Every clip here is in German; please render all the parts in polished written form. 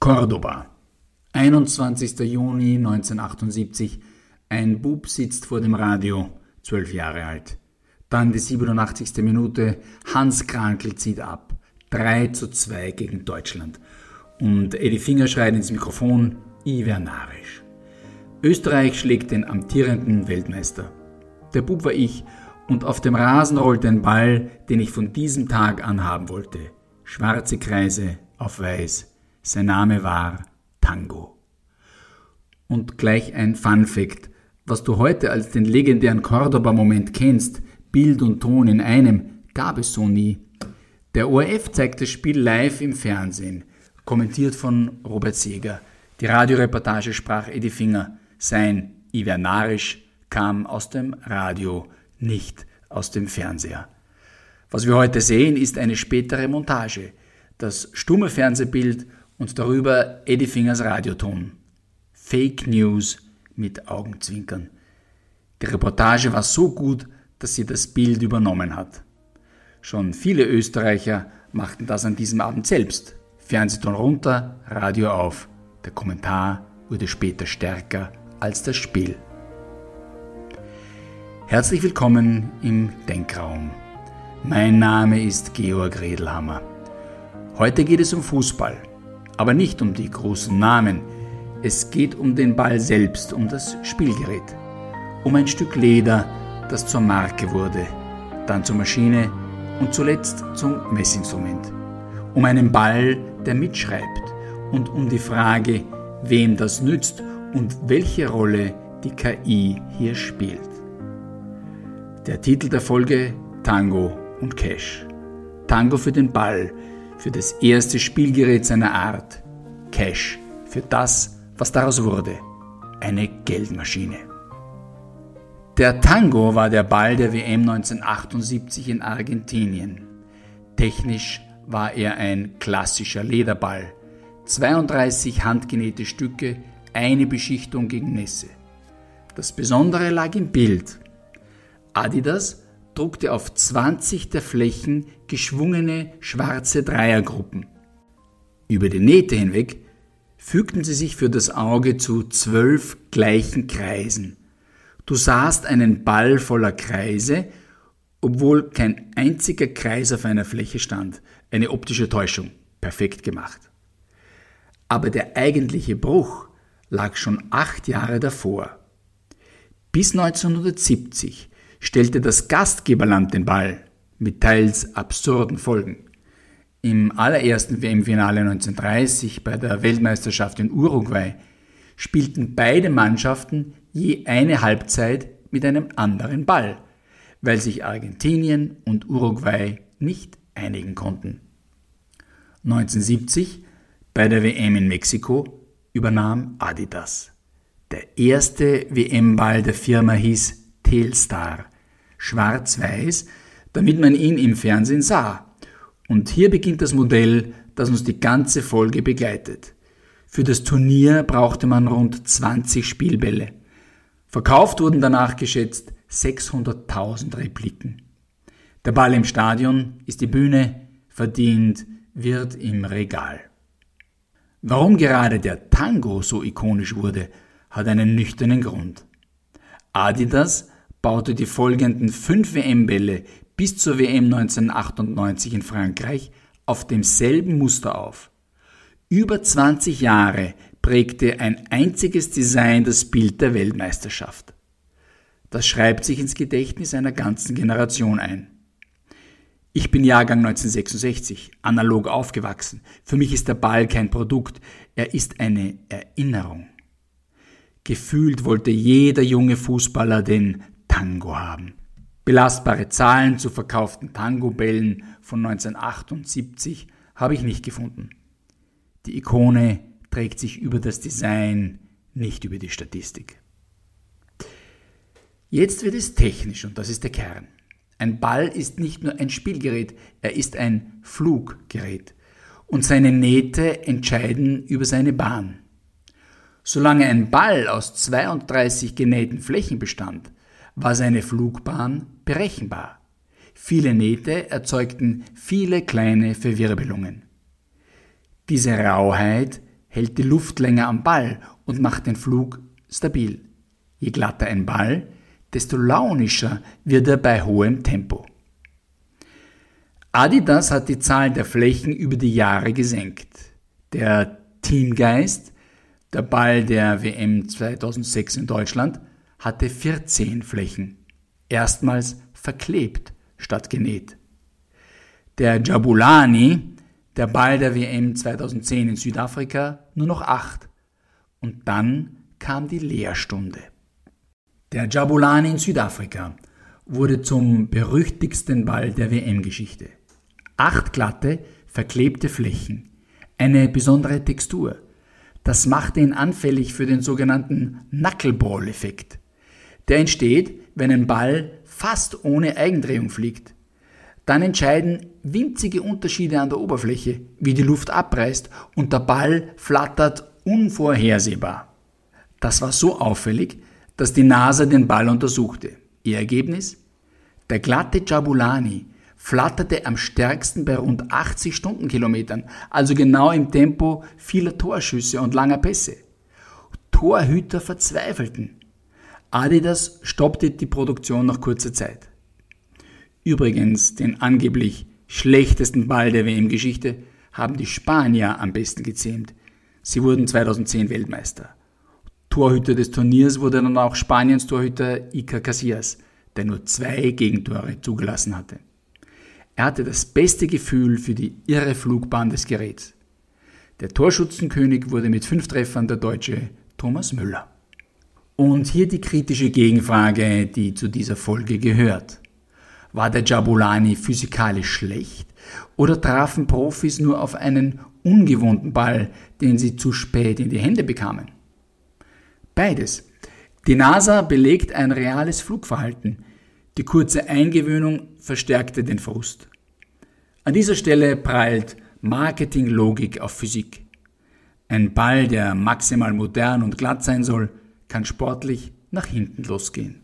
Cordoba, 21. Juni 1978. Ein Bub sitzt vor dem Radio, 12 Jahre alt. Dann die 87. Minute, Hans Krankl zieht ab. 3:2 gegen Deutschland. Und Eddie Finger schreit ins Mikrofon, I wär narrisch. Österreich schlägt den amtierenden Weltmeister. Der Bub war ich und auf dem Rasen rollte ein Ball, den ich von diesem Tag an haben wollte. Schwarze Kreise auf weiß. Sein Name war Tango. Und gleich ein Fun-Fact, was du heute als den legendären Cordoba-Moment kennst, Bild und Ton in einem, gab es so nie. Der ORF zeigt das Spiel live im Fernsehen, kommentiert von Robert Seeger. Die Radioreportage sprach Eddie Finger. Sein I wär narrisch kam aus dem Radio, nicht aus dem Fernseher. Was wir heute sehen, ist eine spätere Montage. Das stumme Fernsehbild und darüber Eddie Fingers Radioton. Fake News mit Augenzwinkern. Die Reportage war so gut, dass sie das Bild übernommen hat. Schon viele Österreicher machten das an diesem Abend selbst. Fernsehton runter, Radio auf. Der Kommentar wurde später stärker als das Spiel. Herzlich willkommen im Denkraum. Mein Name ist Georg Redelhammer. Heute geht es um Fußball, aber nicht um die großen Namen. Es geht um den Ball selbst, um das Spielgerät. Um ein Stück Leder, das zur Marke wurde, dann zur Maschine und zuletzt zum Messinstrument. Um einen Ball, der mitschreibt und um die Frage, wem das nützt und welche Rolle die KI hier spielt. Der Titel der Folge: Tango und Cash. Tango für den Ball, für das erste Spielgerät seiner Art. Cash für das, was daraus wurde: eine Geldmaschine. Der Tango war der Ball der WM 1978 in Argentinien. Technisch war er ein klassischer Lederball. 32 handgenähte Stücke, eine Beschichtung gegen Nässe. Das Besondere lag im Bild. Adidas druckte auf 20 der Flächen geschwungene schwarze Dreiergruppen. Über die Nähte hinweg fügten sie sich für das Auge zu 12 gleichen Kreisen. Du sahst einen Ball voller Kreise, obwohl kein einziger Kreis auf einer Fläche stand. Eine optische Täuschung, perfekt gemacht. Aber der eigentliche Bruch lag schon 8 Jahre davor. Bis 1970 stellte das Gastgeberland den Ball, mit teils absurden Folgen. Im allerersten WM-Finale 1930 bei der Weltmeisterschaft in Uruguay spielten beide Mannschaften je eine Halbzeit mit einem anderen Ball, weil sich Argentinien und Uruguay nicht einigen konnten. 1970 bei der WM in Mexiko übernahm Adidas. Der erste WM-Ball der Firma hieß Telstar, schwarz-weiß, damit man ihn im Fernsehen sah. Und hier beginnt das Modell, das uns die ganze Folge begleitet. Für das Turnier brauchte man rund 20 Spielbälle. Verkauft wurden danach geschätzt 600.000 Repliken. Der Ball im Stadion ist die Bühne, verdient wird im Regal. Warum gerade der Tango so ikonisch wurde, hat einen nüchternen Grund. Adidas baute die folgenden 5 WM-Bälle bis zur WM 1998 in Frankreich auf demselben Muster auf. Über 20 Jahre prägte ein einziges Design das Bild der Weltmeisterschaft. Das schreibt sich ins Gedächtnis einer ganzen Generation ein. Ich bin Jahrgang 1966, analog aufgewachsen. Für mich ist der Ball kein Produkt, er ist eine Erinnerung. Gefühlt wollte jeder junge Fußballer den Tango haben. Belastbare Zahlen zu verkauften Tango-Bällen von 1978 habe ich nicht gefunden. Die Ikone trägt sich über das Design, nicht über die Statistik. Jetzt wird es technisch und das ist der Kern. Ein Ball ist nicht nur ein Spielgerät, er ist ein Fluggerät und seine Nähte entscheiden über seine Bahn. Solange ein Ball aus 32 genähten Flächen bestand, war seine Flugbahn berechenbar. Viele Nähte erzeugten viele kleine Verwirbelungen. Diese Rauheit hält die Luft länger am Ball und macht den Flug stabil. Je glatter ein Ball, desto launischer wird er bei hohem Tempo. Adidas hat die Zahl der Flächen über die Jahre gesenkt. Der Teamgeist, der Ball der WM 2006 in Deutschland, hatte 14 Flächen. Erstmals verklebt statt genäht. Der Jabulani, der Ball der WM 2010 in Südafrika, nur noch 8. Und dann kam die Lehrstunde. Der Jabulani in Südafrika wurde zum berüchtigsten Ball der WM-Geschichte. 8 glatte, verklebte Flächen, eine besondere Textur. Das machte ihn anfällig für den sogenannten Knuckleball-Effekt. Der entsteht, wenn ein Ball fast ohne Eigendrehung fliegt. Dann entscheiden winzige Unterschiede an der Oberfläche, wie die Luft abreißt und der Ball flattert unvorhersehbar. Das war so auffällig, dass die NASA den Ball untersuchte. Ihr Ergebnis? Der glatte Jabulani flatterte am stärksten bei rund 80 Stundenkilometern, also genau im Tempo vieler Torschüsse und langer Pässe. Torhüter verzweifelten. Adidas stoppte die Produktion nach kurzer Zeit. Übrigens, den angeblich schlechtesten Ball der WM-Geschichte haben die Spanier am besten gezähmt. Sie wurden 2010 Weltmeister. Torhüter des Turniers wurde dann auch Spaniens Torhüter Iker Casillas, der nur 2 Gegentore zugelassen hatte. Er hatte das beste Gefühl für die irre Flugbahn des Geräts. Der Torschützenkönig wurde mit 5 Treffern der Deutsche Thomas Müller. Und hier die kritische Gegenfrage, die zu dieser Folge gehört. War der Jabulani physikalisch schlecht oder trafen Profis nur auf einen ungewohnten Ball, den sie zu spät in die Hände bekamen? Beides. Die NASA belegt ein reales Flugverhalten. Die kurze Eingewöhnung verstärkte den Frust. An dieser Stelle prallt Marketinglogik auf Physik. Ein Ball, der maximal modern und glatt sein soll, kann sportlich nach hinten losgehen.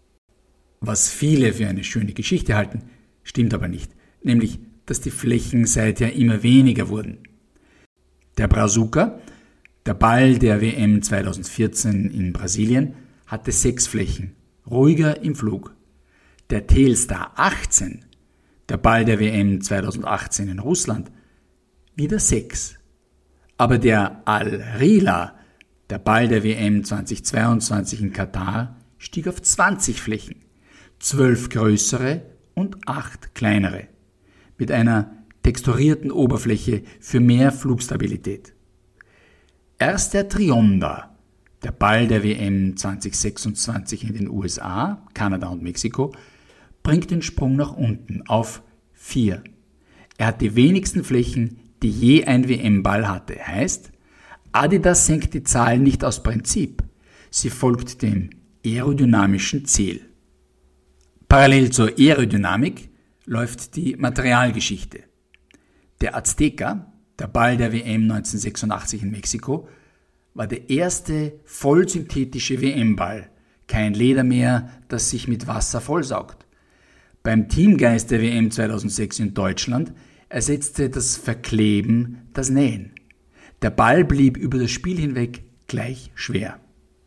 Was viele für eine schöne Geschichte halten, stimmt aber nicht, nämlich, dass die Flächen seither immer weniger wurden. Der Brazuca, der Ball der WM 2014 in Brasilien, hatte 6 Flächen, ruhiger im Flug. Der Telstar 18, der Ball der WM 2018 in Russland, wieder 6. Aber der Al-Rila, der Ball der WM 2022 in Katar, stieg auf 20 Flächen, 12 größere und 8 kleinere, mit einer texturierten Oberfläche für mehr Flugstabilität. Erst der Trionda, der Ball der WM 2026 in den USA, Kanada und Mexiko, bringt den Sprung nach unten auf 4. Er hat die wenigsten Flächen, die je ein WM-Ball hatte. Heißt, Adidas senkt die Zahl nicht aus Prinzip, sie folgt dem aerodynamischen Ziel. Parallel zur Aerodynamik läuft die Materialgeschichte. Der Azteca, der Ball der WM 1986 in Mexiko, war der erste vollsynthetische WM-Ball, kein Leder mehr, das sich mit Wasser vollsaugt. Beim Teamgeist der WM 2006 in Deutschland ersetzte das Verkleben das Nähen. Der Ball blieb über das Spiel hinweg gleich schwer.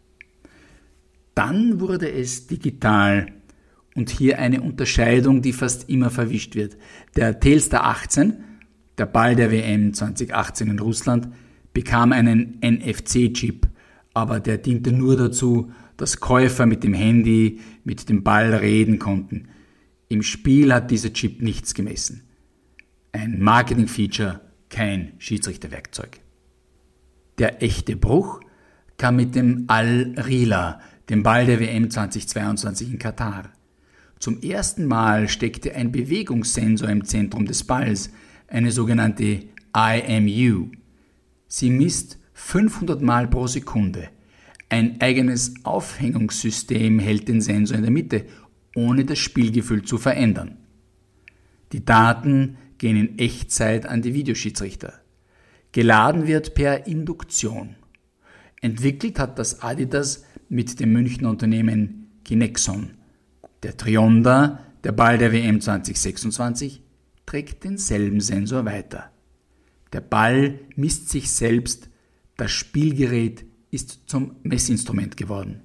Dann wurde es digital und hier eine Unterscheidung, die fast immer verwischt wird. Der Telstar 18, der Ball der WM 2018 in Russland, bekam einen NFC-Chip, aber der diente nur dazu, dass Käufer mit dem Handy, mit dem Ball reden konnten. Im Spiel hat dieser Chip nichts gemessen. Ein Marketing-Feature, kein Schiedsrichterwerkzeug. Der echte Bruch kam mit dem Al-Rila, dem Ball der WM 2022 in Katar. Zum ersten Mal steckte ein Bewegungssensor im Zentrum des Balls, eine sogenannte IMU. Sie misst 500 Mal pro Sekunde. Ein eigenes Aufhängungssystem hält den Sensor in der Mitte, ohne das Spielgefühl zu verändern. Die Daten gehen in Echtzeit an die Videoschiedsrichter. Geladen wird per Induktion. Entwickelt hat das Adidas mit dem Münchner Unternehmen Kinexon. Der Trionda, der Ball der WM 2026, trägt denselben Sensor weiter. Der Ball misst sich selbst Das Spielgerät ist zum Messinstrument geworden.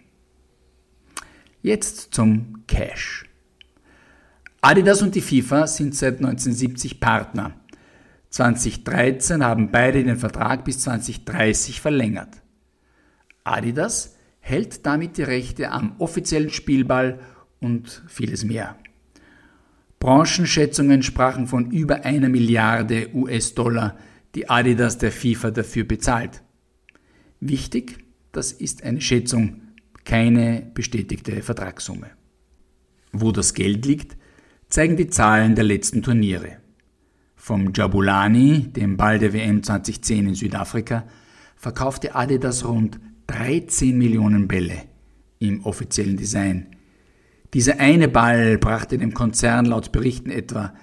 Jetzt zum Cash. Adidas und die FIFA sind seit 1970 Partner. 2013 haben beide den Vertrag bis 2030 verlängert. Adidas hält damit die Rechte am offiziellen Spielball und vieles mehr. Branchenschätzungen sprachen von über 1 Milliarde US-Dollar, die Adidas der FIFA dafür bezahlt. Wichtig, das ist eine Schätzung, keine bestätigte Vertragssumme. Wo das Geld liegt, zeigen die Zahlen der letzten Turniere. Vom Jabulani, dem Ball der WM 2010 in Südafrika, verkaufte Adidas rund 13 Millionen Bälle im offiziellen Design. Dieser eine Ball brachte dem Konzern laut Berichten etwa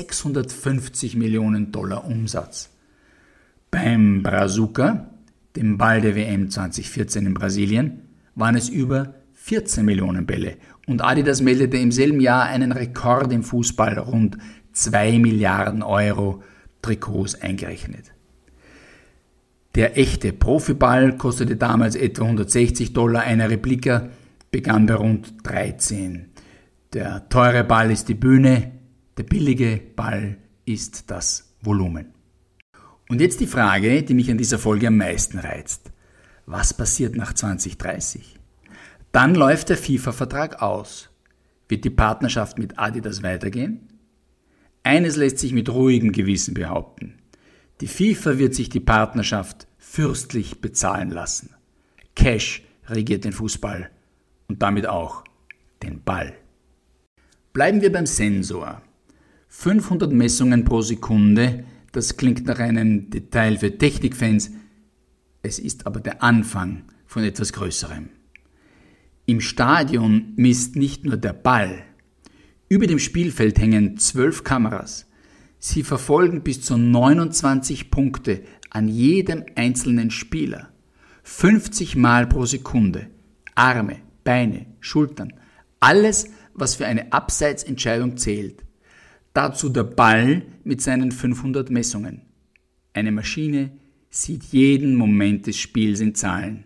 650 Millionen Dollar Umsatz. Beim Brazuca, dem Ball der WM 2014 in Brasilien, waren es über 14 Millionen Bälle und Adidas meldete im selben Jahr einen Rekord im Fußball, rund 2 Milliarden Euro Trikots eingerechnet. Der echte Profiball kostete damals etwa $160, eine Replika begann bei rund 13. Der teure Ball ist die Bühne, der billige Ball ist das Volumen. Und jetzt die Frage, die mich an dieser Folge am meisten reizt. Was passiert nach 2030? Dann läuft der FIFA-Vertrag aus. Wird die Partnerschaft mit Adidas weitergehen? Eines lässt sich mit ruhigem Gewissen behaupten. Die FIFA wird sich die Partnerschaft fürstlich bezahlen lassen. Cash regiert den Fußball und damit auch den Ball. Bleiben wir beim Sensor. 500 Messungen pro Sekunde, das klingt nach einem Detail für Technikfans, es ist aber der Anfang von etwas Größerem. Im Stadion misst nicht nur der Ball. Über dem Spielfeld hängen 12 Kameras. Sie verfolgen bis zu 29 Punkte an jedem einzelnen Spieler. 50 Mal pro Sekunde. Arme, Beine, Schultern. Alles, was für eine Abseitsentscheidung zählt. Dazu der Ball mit seinen 500 Messungen. Eine Maschine sieht jeden Moment des Spiels in Zahlen.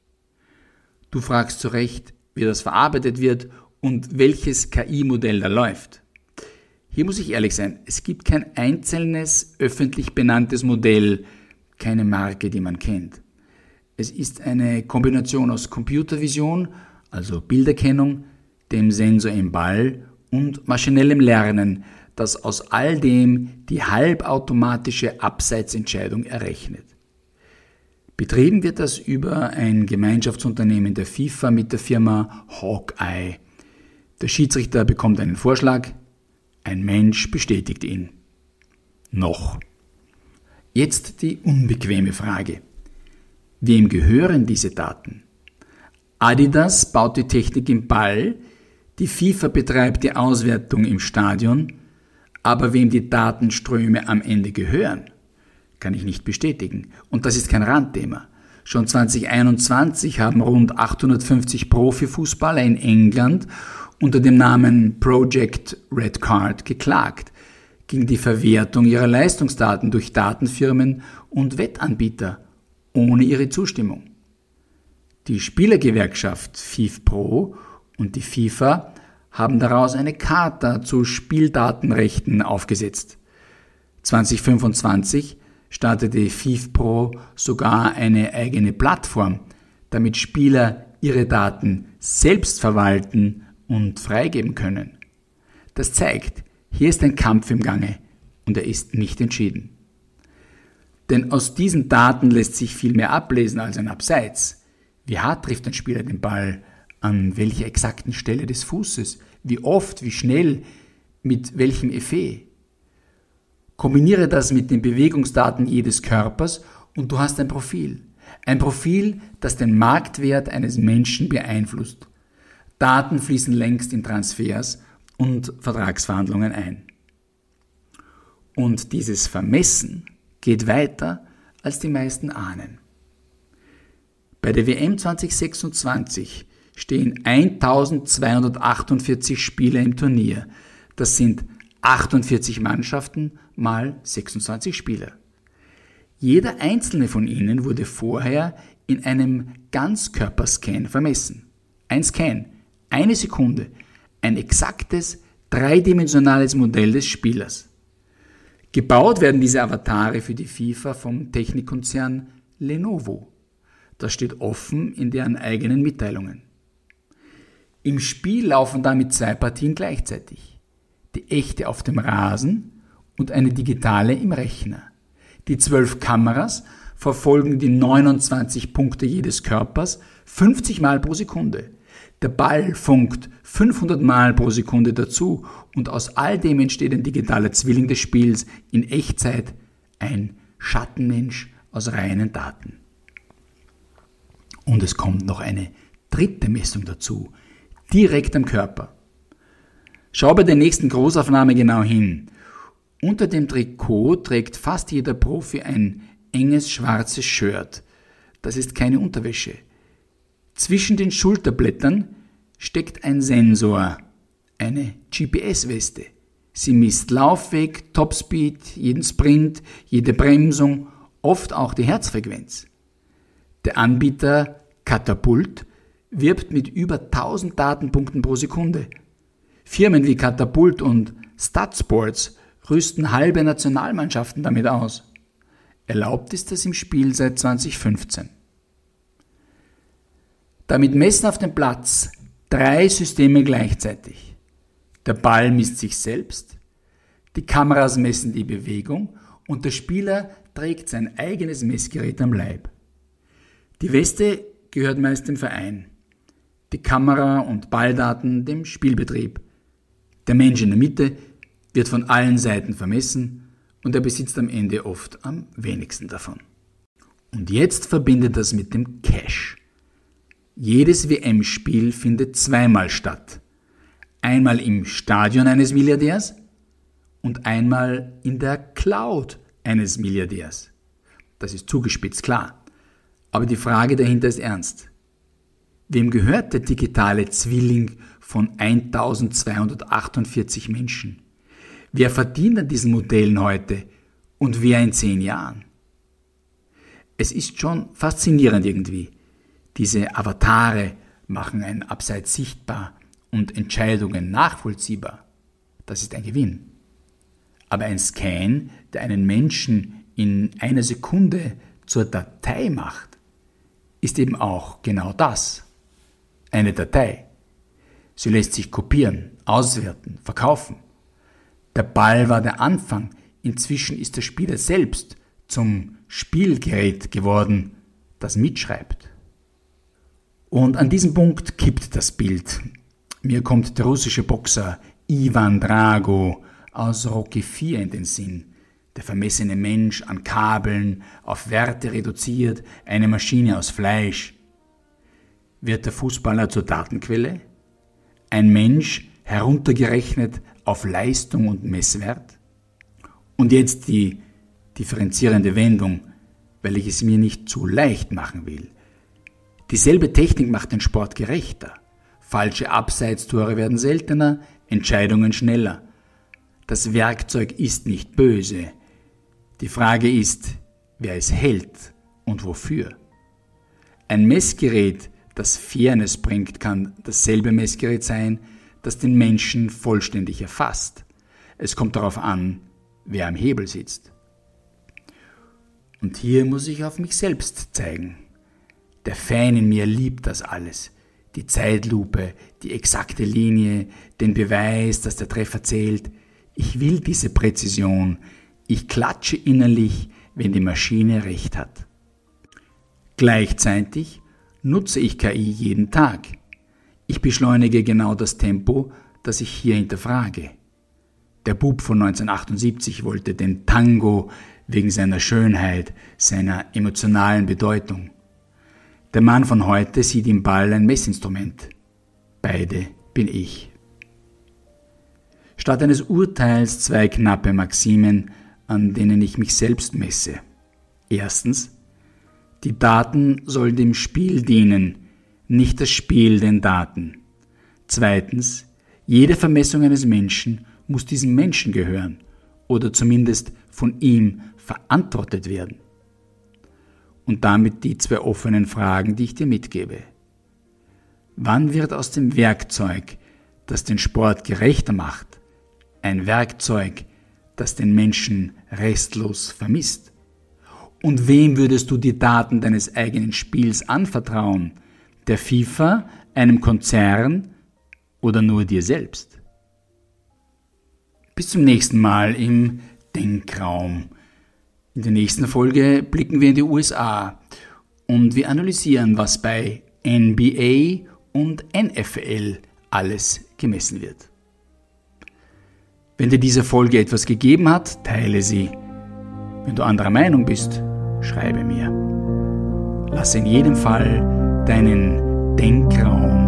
Du fragst zu Recht, wie das verarbeitet wird und welches KI-Modell da läuft. Hier muss ich ehrlich sein, es gibt kein einzelnes öffentlich benanntes Modell, keine Marke, die man kennt. Es ist eine Kombination aus Computervision, also Bilderkennung, dem Sensor im Ball und maschinellem Lernen, das aus all dem die halbautomatische Abseitsentscheidung errechnet. Betrieben wird das über ein Gemeinschaftsunternehmen der FIFA mit der Firma Hawkeye. Der Schiedsrichter bekommt einen Vorschlag, ein Mensch bestätigt ihn. Noch. Jetzt die unbequeme Frage. Wem gehören diese Daten? Adidas baut die Technik im Ball, die FIFA betreibt die Auswertung im Stadion, aber wem die Datenströme am Ende gehören, kann ich nicht bestätigen. Und das ist kein Randthema. Schon 2021 haben rund 850 Profifußballer in England unter dem Namen Project Red Card geklagt gegen die Verwertung ihrer Leistungsdaten durch Datenfirmen und Wettanbieter ohne ihre Zustimmung. Die Spielergewerkschaft FIFPro und die FIFA haben daraus eine Charta zu Spieldatenrechten aufgesetzt. 2025 startete FIFPro sogar eine eigene Plattform, damit Spieler ihre Daten selbst verwalten und freigeben können. Das zeigt, hier ist ein Kampf im Gange und er ist nicht entschieden. Denn aus diesen Daten lässt sich viel mehr ablesen als ein Abseits. Wie hart trifft ein Spieler den Ball? An welcher exakten Stelle des Fußes? Wie oft? Wie schnell? Mit welchem Effet? Kombiniere das mit den Bewegungsdaten jedes Körpers und du hast ein Profil. Ein Profil, das den Marktwert eines Menschen beeinflusst. Daten fließen längst in Transfers und Vertragsverhandlungen ein. Und dieses Vermessen geht weiter, als die meisten ahnen. Bei der WM 2026 stehen 1248 Spieler im Turnier. Das sind 48 Mannschaften mal 26 Spieler. Jeder einzelne von ihnen wurde vorher in einem Ganzkörperscan vermessen. Ein Scan, eine Sekunde, ein exaktes, dreidimensionales Modell des Spielers. Gebaut werden diese Avatare für die FIFA vom Technikkonzern Lenovo. Das steht offen in deren eigenen Mitteilungen. Im Spiel laufen damit 2 Partien gleichzeitig. Die echte auf dem Rasen und eine digitale im Rechner. Die 12 Kameras verfolgen die 29 Punkte jedes Körpers 50 Mal pro Sekunde. Der Ball funkt 500 Mal pro Sekunde dazu und aus all dem entsteht ein digitaler Zwilling des Spiels in Echtzeit, ein Schattenmensch aus reinen Daten. Und es kommt noch eine dritte Messung dazu, direkt am Körper. Schau bei der nächsten Großaufnahme genau hin. Unter dem Trikot trägt fast jeder Profi ein enges schwarzes Shirt. Das ist keine Unterwäsche. Zwischen den Schulterblättern steckt ein Sensor, eine GPS-Weste. Sie misst Laufweg, Topspeed, jeden Sprint, jede Bremsung, oft auch die Herzfrequenz. Der Anbieter Katapult wirbt mit über 1000 Datenpunkten pro Sekunde. Firmen wie Katapult und StatSports rüsten halbe Nationalmannschaften damit aus. Erlaubt ist das im Spiel seit 2015. Damit messen auf dem Platz 3 Systeme gleichzeitig. Der Ball misst sich selbst, die Kameras messen die Bewegung und der Spieler trägt sein eigenes Messgerät am Leib. Die Weste gehört meist dem Verein, die Kamera- und Balldaten dem Spielbetrieb. Der Mensch in der Mitte wird von allen Seiten vermessen und er besitzt am Ende oft am wenigsten davon. Und jetzt verbindet das mit dem Cash. Jedes WM-Spiel findet 2-mal statt. Einmal im Stadion eines Milliardärs und einmal in der Cloud eines Milliardärs. Das ist zugespitzt, klar. Aber die Frage dahinter ist ernst. Wem gehört der digitale Zwilling von 1248 Menschen? Wer verdient an diesen Modellen heute und wer in 10 Jahren? Es ist schon faszinierend irgendwie. Diese Avatare machen ein Abseits sichtbar und Entscheidungen nachvollziehbar. Das ist ein Gewinn. Aber ein Scan, der einen Menschen in einer Sekunde zur Datei macht, ist eben auch genau das. Eine Datei. Sie lässt sich kopieren, auswerten, verkaufen. Der Ball war der Anfang. Inzwischen ist der Spieler selbst zum Spielgerät geworden, das mitschreibt. Und an diesem Punkt kippt das Bild. Mir kommt der russische Boxer Ivan Drago aus Rocky IV in den Sinn. Der vermessene Mensch an Kabeln, auf Werte reduziert, eine Maschine aus Fleisch. Wird der Fußballer zur Datenquelle? Ein Mensch heruntergerechnet auf Leistung und Messwert? Und jetzt die differenzierende Wendung, weil ich es mir nicht zu leicht machen will. Dieselbe Technik macht den Sport gerechter. Falsche Abseitstore werden seltener, Entscheidungen schneller. Das Werkzeug ist nicht böse. Die Frage ist, wer es hält und wofür. Ein Messgerät, das Fairness bringt, kann dasselbe Messgerät sein, das den Menschen vollständig erfasst. Es kommt darauf an, wer am Hebel sitzt. Und hier muss ich auf mich selbst zeigen. Der Fan in mir liebt das alles. Die Zeitlupe, die exakte Linie, den Beweis, dass der Treffer zählt. Ich will diese Präzision. Ich klatsche innerlich, wenn die Maschine recht hat. Gleichzeitig nutze ich KI jeden Tag. Ich beschleunige genau das Tempo, das ich hier hinterfrage. Der Bub von 1978 wollte den Tango wegen seiner Schönheit, seiner emotionalen Bedeutung. Der Mann von heute sieht im Ball ein Messinstrument. Beide bin ich. Statt eines Urteils 2 knappe Maximen, an denen ich mich selbst messe. Erstens, die Daten sollen dem Spiel dienen, nicht das Spiel den Daten. Zweitens, jede Vermessung eines Menschen muss diesem Menschen gehören oder zumindest von ihm verantwortet werden. und damit die 2 offenen Fragen, die ich dir mitgebe. Wann wird aus dem Werkzeug, das den Sport gerechter macht, ein Werkzeug, das den Menschen restlos vermisst? Und wem würdest du die Daten deines eigenen Spiels anvertrauen? Der FIFA, einem Konzern oder nur dir selbst? Bis zum nächsten Mal im Denkraum. In der nächsten Folge blicken wir in die USA und wir analysieren, was bei NBA und NFL alles gemessen wird. Wenn dir diese Folge etwas gegeben hat, teile sie. Wenn du anderer Meinung bist, schreibe mir. Lass in jedem Fall deinen Denkraum